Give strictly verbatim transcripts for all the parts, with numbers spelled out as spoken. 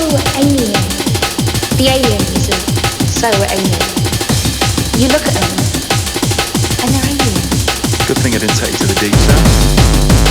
alien. The aliens are so alien. You look at them, and they're alien. Good thing I didn't take you to the deep south.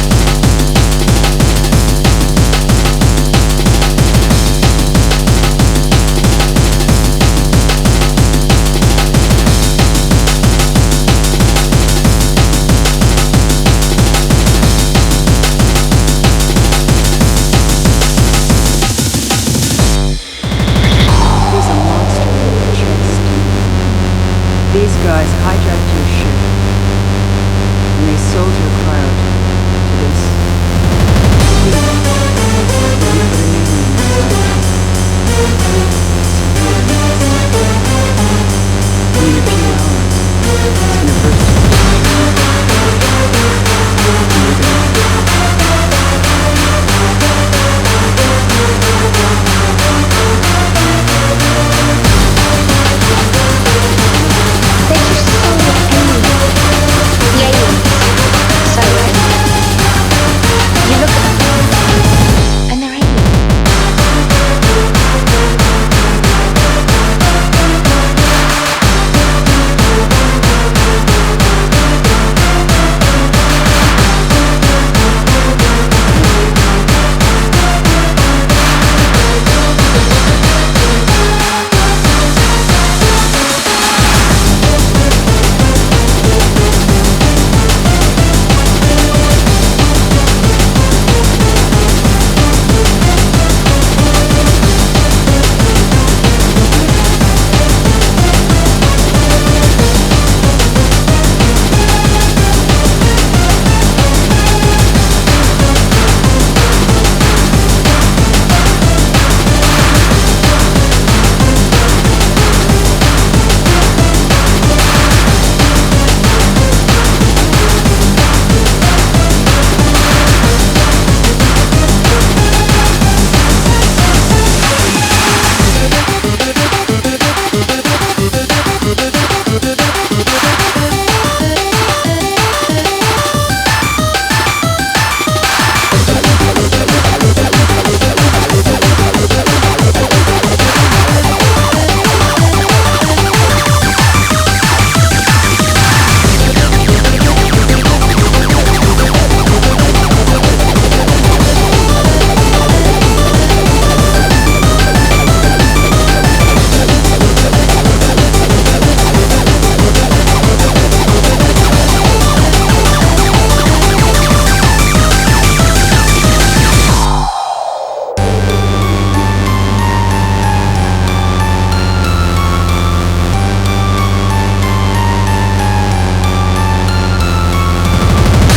These guys hijacked your ship, and they sold your crowd to this. You put an alien inside. And in a few hours, it's gonna burst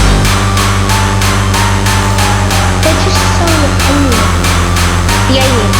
The aliens